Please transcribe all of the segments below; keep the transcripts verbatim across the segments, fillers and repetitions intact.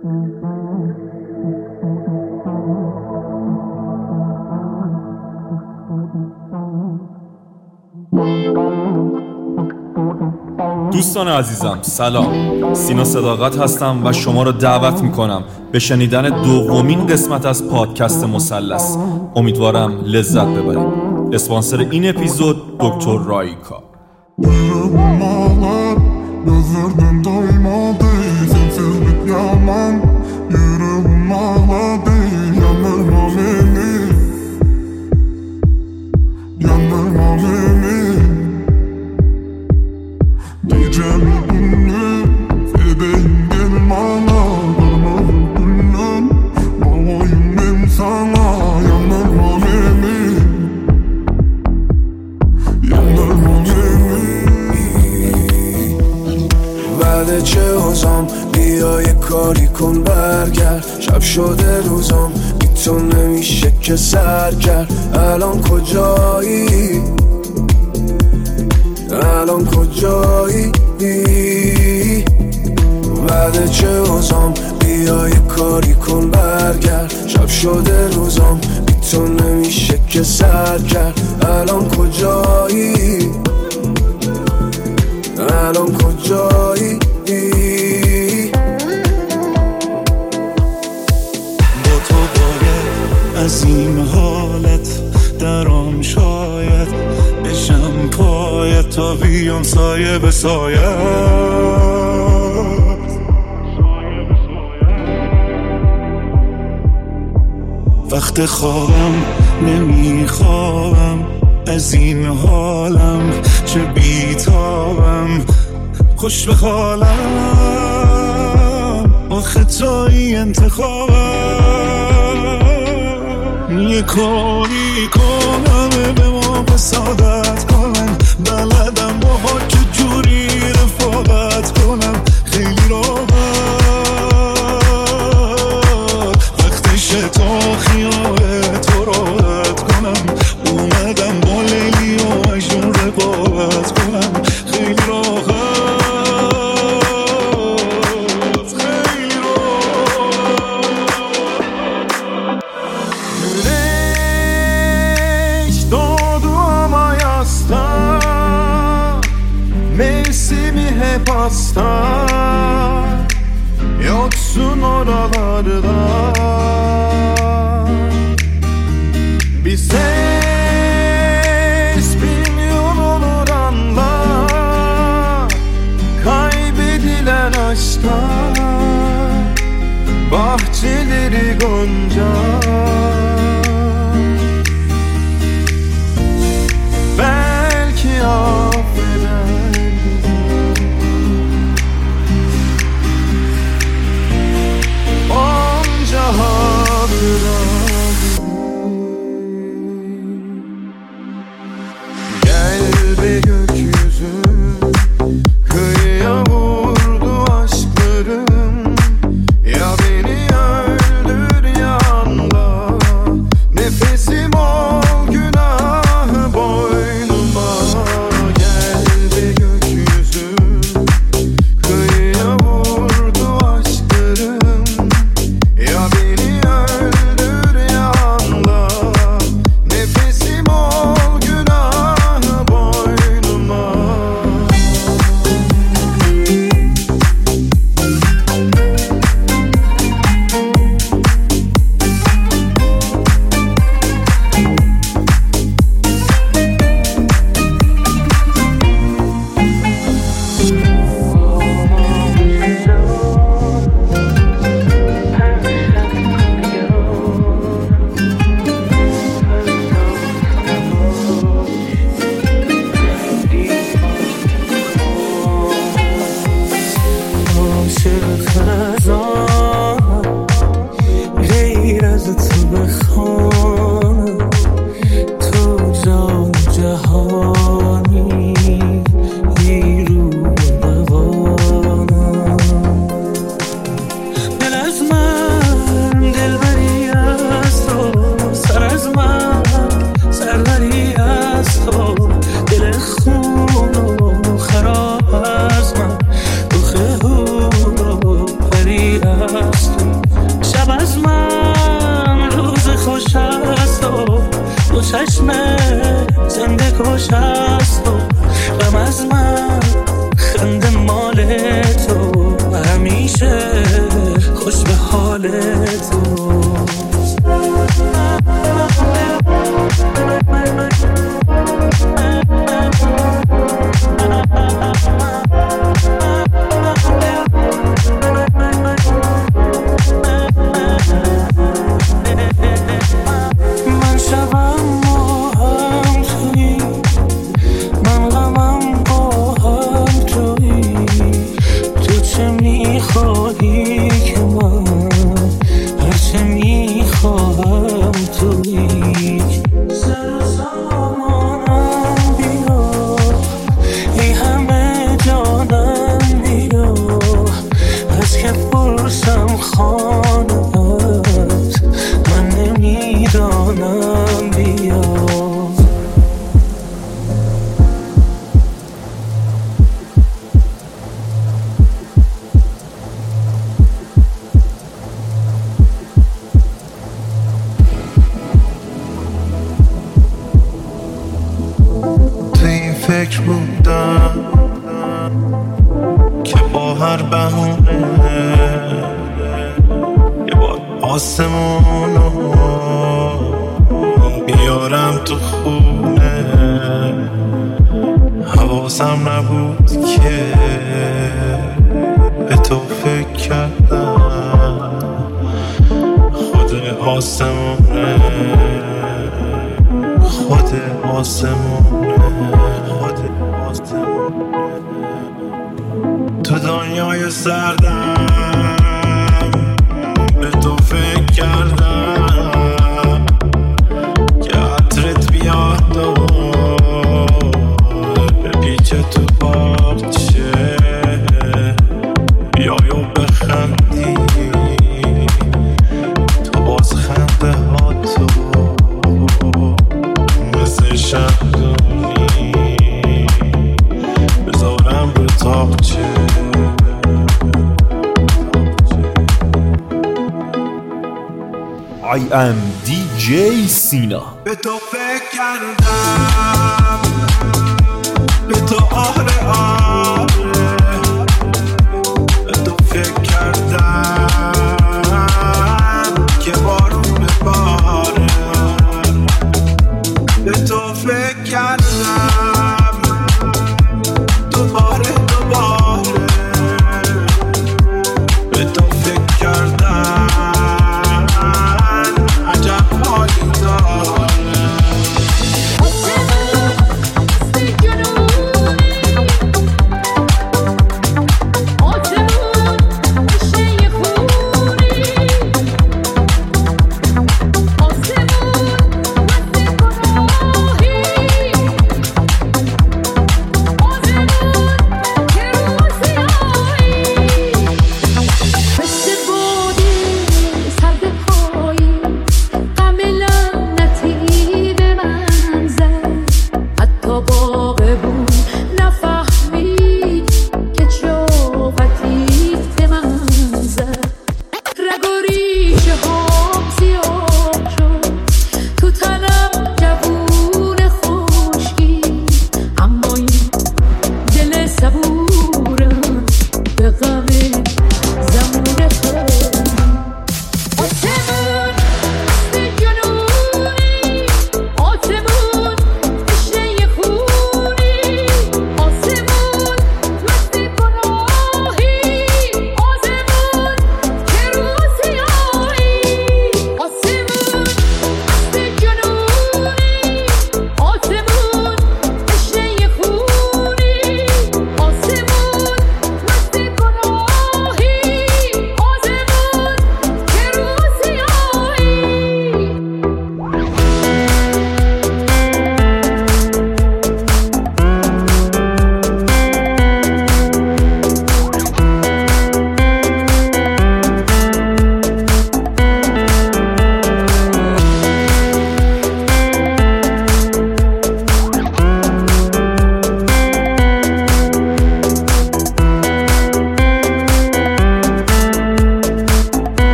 دوستان عزیزم سلام، سینا صداقت هستم و شما را دعوت میکنم به شنیدن دومین قسمت از پادکست مثلث. امیدوارم لذت ببرید. اسپانسر این اپیزود دکتر رایکا. بعد چه حوزم بیا یه کاری کن برگرد، شب شده روزم بی تو نمیشه که سر کرد. الان کجایی؟ الان کجایی؟ بعد چه حوزم بیا یه کاری کن برگرد، شب شده روزم بی تو نمیشه که سر کرد. الان کجایی؟ الان کجایی؟ با تو باید از این حالت درام شاید بشم پایت تا بیام سایه به سایه. وقت خوابم نمیخوابم از این حالم، چه بیتابم خوش به حالم. آخه توی انتخابم یه کاری کنم به ما بسادت کنم. بلدم با ها که جوری رفاقت کنم خیلی راحت. وقتشه تا خیال تو راحت کنم. اومدم با لیلی و مجنون رقابت کنم خیلی راحت. خیلی راحت. Güneş doğdu ama yasta, mevsimi hep hasta. Yoksun oralarda bir ses bilmiyor olur anla. Kaybedilen aşkta bahçeleri gonca. Belki affeder onca hatıra. Gel be gökyüzü, kıyıya vurdu aşklarım. Ya beni öldür ya چشم زنده کش هست و غم از من خنده مال تو همیشه خوش به حال تو فکر بودم که با هر بهونه یه بار آسمونو بیارم تو خونه حواسم نبود که به تو فکر کردم خود آسمونه خود آسمونه تو دنیای سردم به تو فکر کردم که عطرت بیاد و بپیچه تو باغچه بیای و بخندی تو باز خنده ها تو مثل شمدونی بذارم رو تاقچه I am دی جی سینا. به تو فکر کردم به تو آره آره به تو فکر کردم که بارون باره به تو فکر کردم دوباره دوباره به تو فکر کردم عجب حالی داره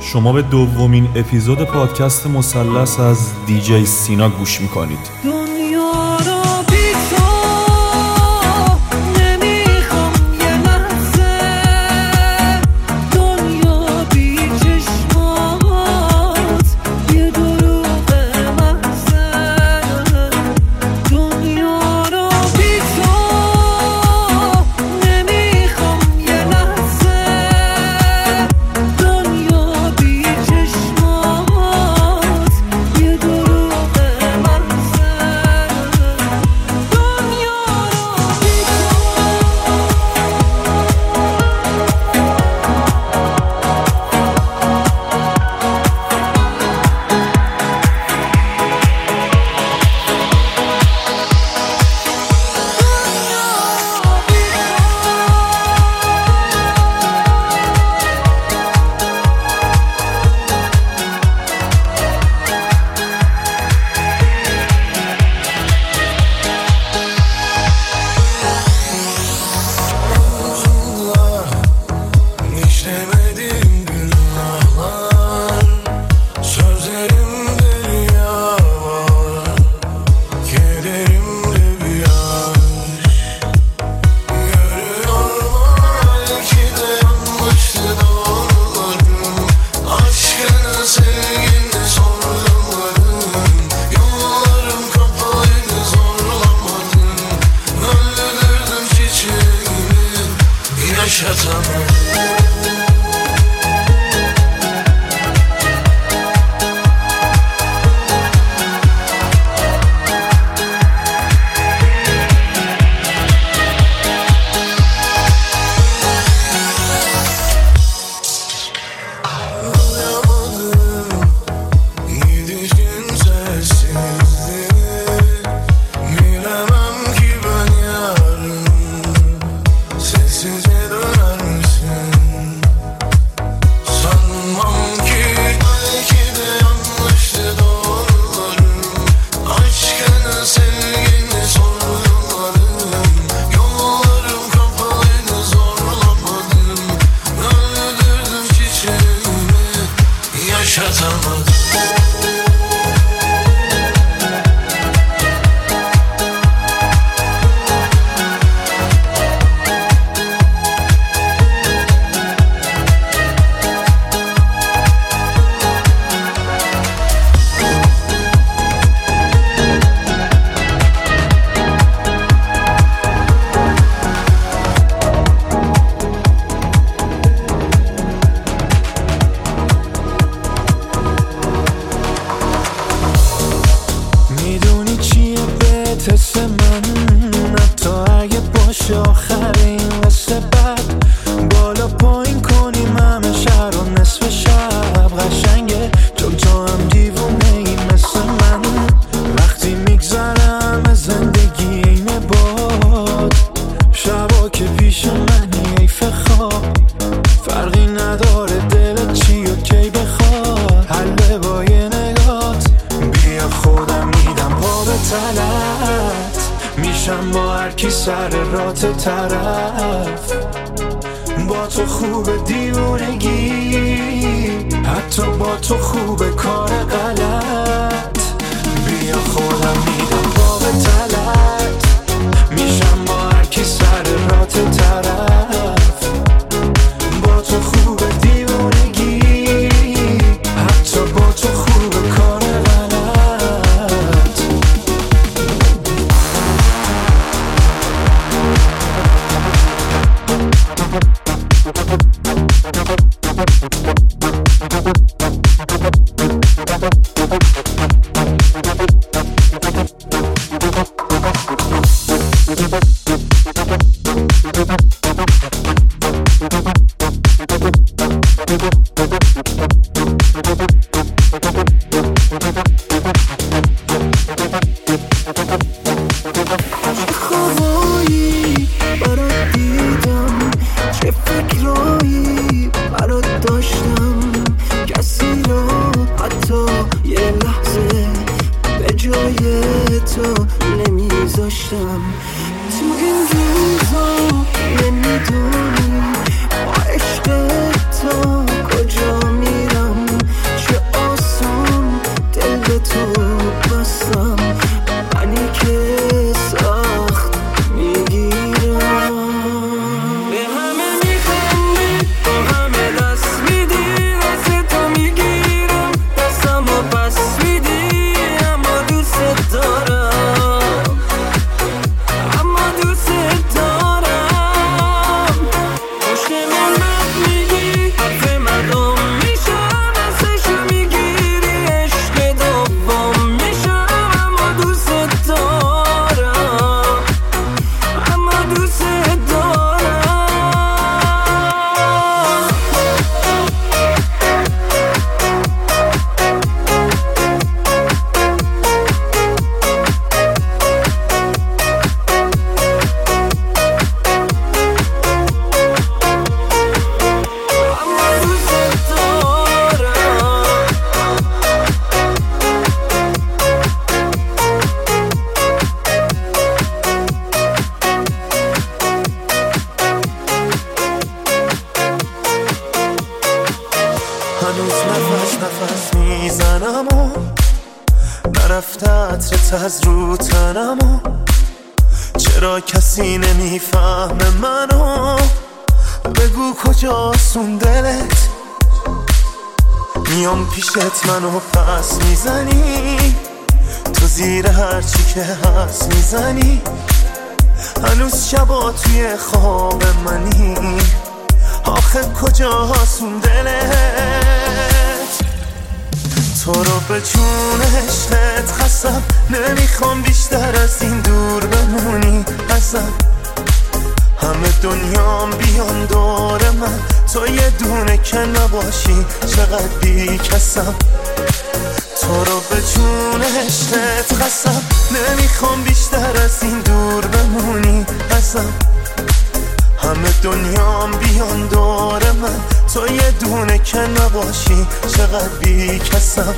شما به دومین اپیزود پادکست مثلث از دیجی سینا گوش میکنید. دنیا رو بی تو نمیخوام یه لحظه، دنیا بی چشمات یه دروغ محضه، دنیا رو بی تو نمیخوام یه لحظه، دنیا بی چشمات یه دروغ محضه، دنیا رو بی İşlemedim günahlar, sözlerimde riya var, kederimde bir yaş. Görüyorum belki de yanlıştı doğrularım, aşkını sevgini sorguladım, yollarım kapalıydı zorlamadım, öldürdüm çiçeğimi yaşatamadım. Gidişin sessizliği, bilemem ki ben yarın sessizce döner misin? Sanmam ki belki de yanlıştı doğrularım, aşkını sevgini sorguladım, yollarım kapalıydı zorlamadım, öldürdüm çiçeğimi yaşatamadım. میدونی چیه بهت حس من، حتی اگه باشه آخرین قصه بد، بالا پایین کنیم همه شهر و نصف شب قشنگه، چون تو هم دیوونه ای مثل من، وقتی میگذره همه زندگی اینه باد، شبا که پیش منی حیف خواب، فرقی نداره دلت چی و کی بخواد، حل با یه نگات، بیا خودم میدم پا به تلت، میشم با هر کی سر رات طرف، با تو خوب دیوونگی، حتی با تو خوب کار غلط، بیا خودم میدم پا به تلت، میشم با هر کی سر رات طرف، با تو خوب دیوونگی، حتی با تو خوب کار غلط. تو نمیذاشتم تو این روزا نفس میزنم و نرفته عطرت از رو تنم و چرا کسی نمیفهمه منو؟ بگو کجاست اون دلت؟ میام پیشت منو پس میزنی، تو زیر هرچی که هست میزنی. هنوز شبا توی خواب منی، آخه کجاست اون دلت؟ تو رو به جون عشقت خستم، نمیخوام بیشتر از این دور بمونی ازم. همه دنیام بیان دور من، تو یه دونه که نباشی چقدر بی کسم. تو رو به جون عشقت خستم، نمیخوام بیشتر از این دور بمونی ازم. همه دنیام بیان دور من، تو یه دونه که نباشی چقدر بی کسم.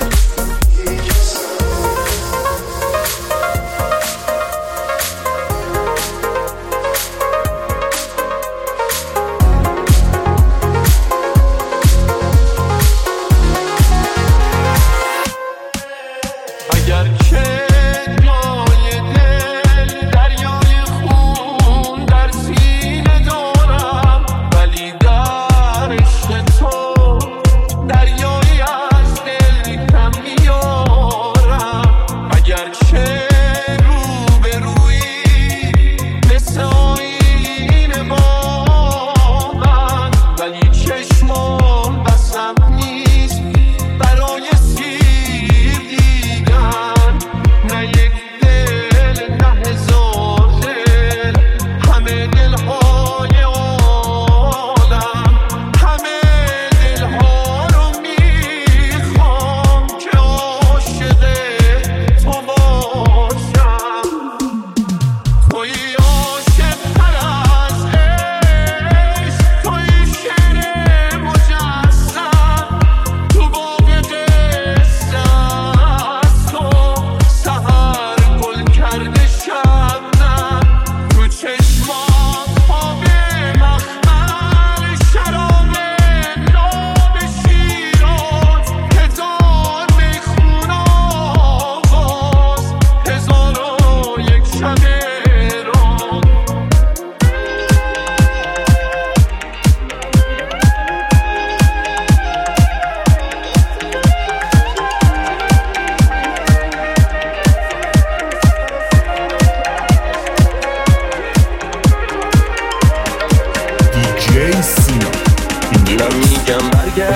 نمیگم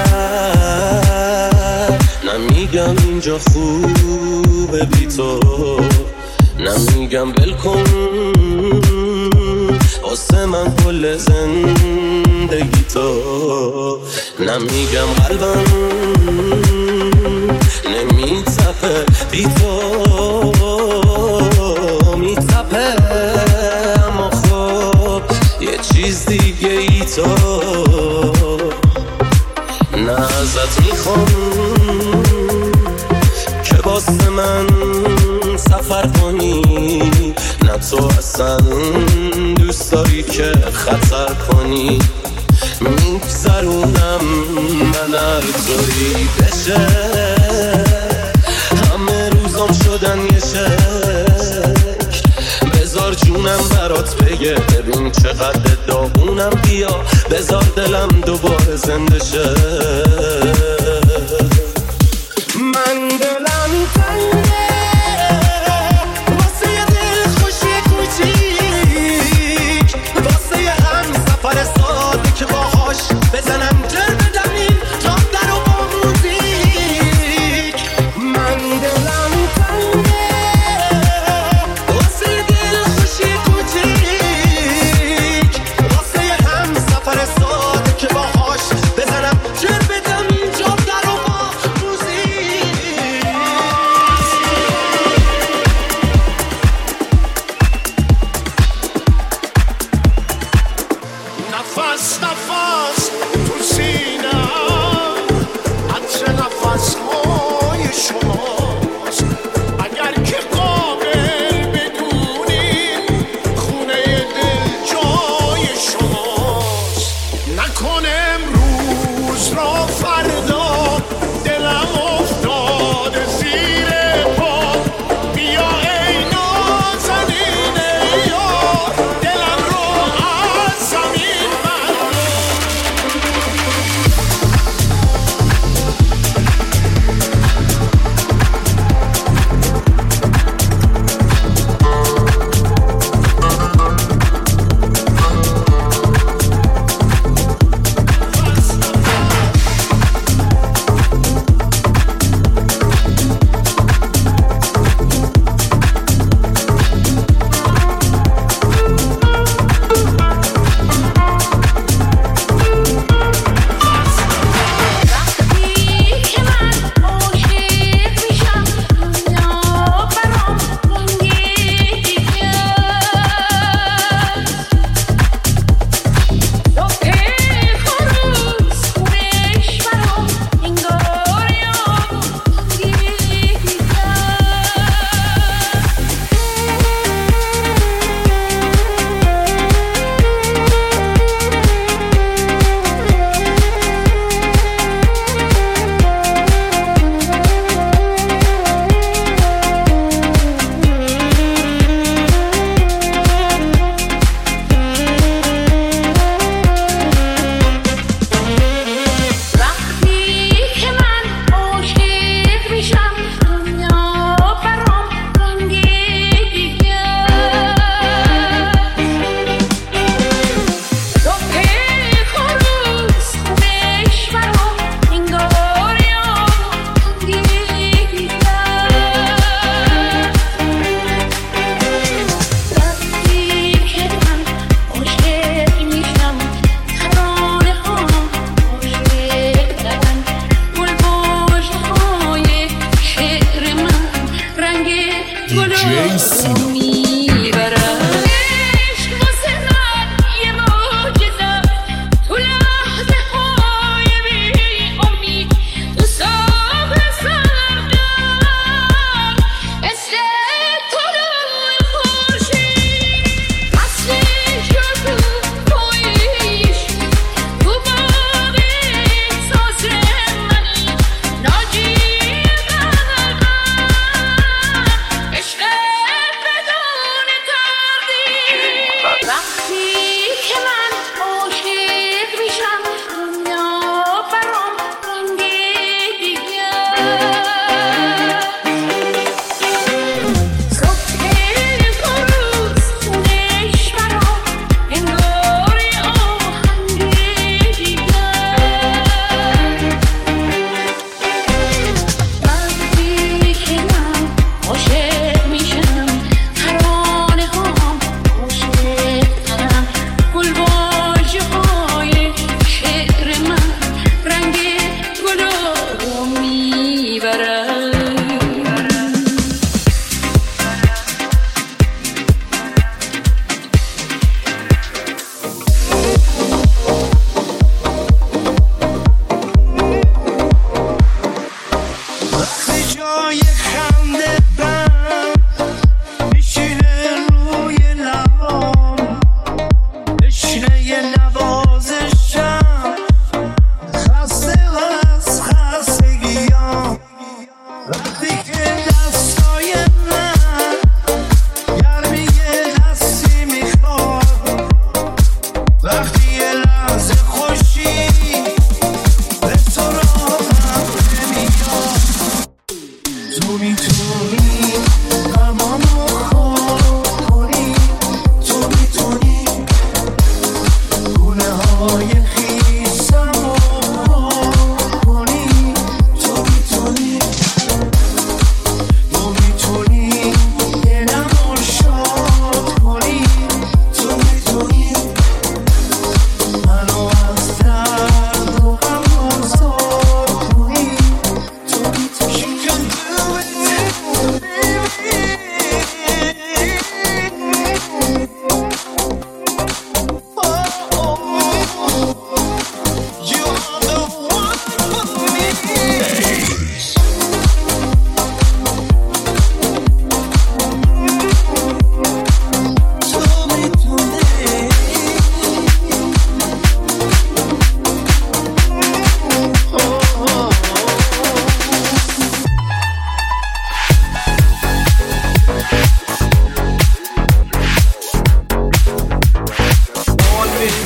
برگرد، نمیگم اینجا خوبه بی تو، نمیگم بلکن واسه من کل زندگی تو، نمیگم قلبم نمیتپه بی تو میتپه، اما خب یه چیز دیگه ای تو. نه ازت میخوام که واسه من سفر کنی، نه تو اصلا دوست داری که خطر کنی. میگذرونم من هر طوری بشه، همه روزام شدن یه شکل. بذار جونم برات بگه ببین چقدر داغونم، بیا بذار دلم دوباره زنده شه. من دلم تنگه واسه یه دل خوشی کوچیک، واسه یه هم سفر ساده که باهاش بزنم جر بدم این راه در و با موزیک. من دلم تنگه واسه یه دل خوشی کوچیک، واسه یه هم سفر ساده که باهاش بزنم جر بدم این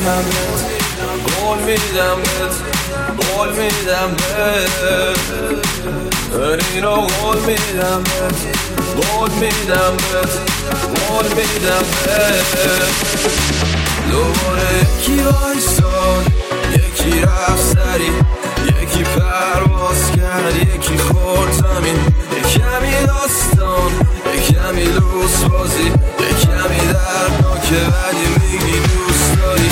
میدم بهت قول میدم بهت قول میدم بهت اینو قول میدم بهت قول میدم بهت قول میدم بهت دوباره یکی وایساد یکی رفت سری یکی پرواز کرد یکی خورد زمین یک کمی داستان یک کمی لوس بازی یک کمی دردناکه ولی میگی دوست داری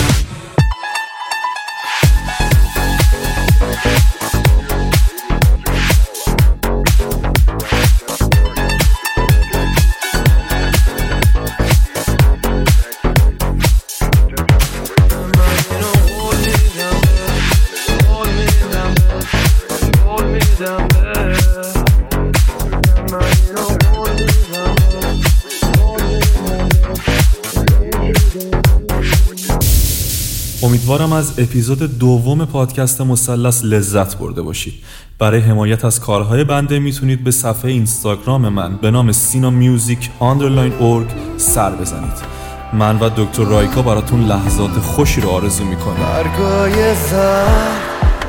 امیدوارم از اپیزود دوم پادکست مثلث لذت برده باشید. برای حمایت از کارهای بنده میتونید به صفحه اینستاگرام من به نام سینا میوزیک آندرلاین اورگ سر بزنید. من و دکتر رایکا براتون لحظات خوشی رو آرزو میکنم. برگای زر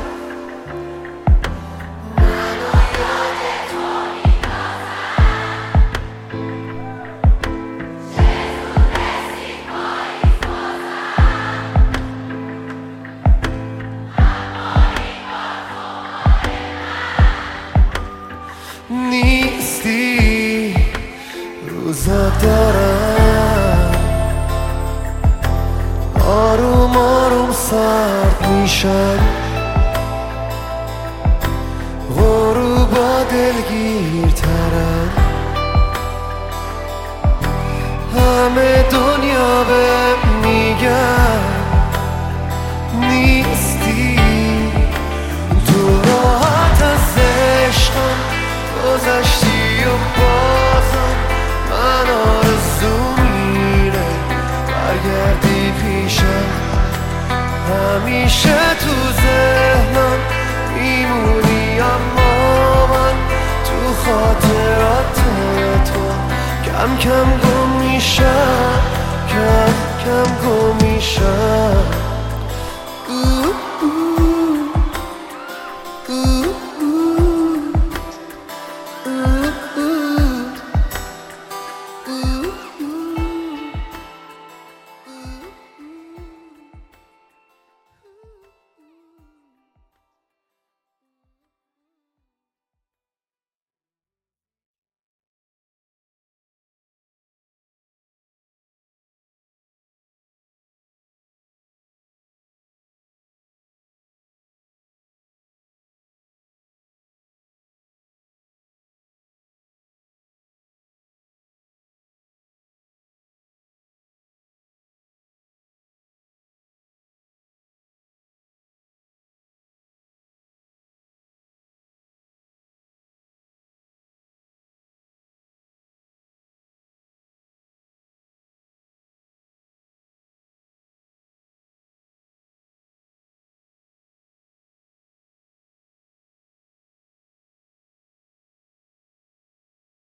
نیستی روزا دارم آروم آروم سرد میشن غروبا دلگیرترن همه دنیا به میگن نیستی تو راحت از عشقم گذشتی و بازم من آرزو میره برگردی پیشم همیشه تو ذهنم میمونی اما من تو خاطرات تو کم کم گم میشم کم کم گم میشم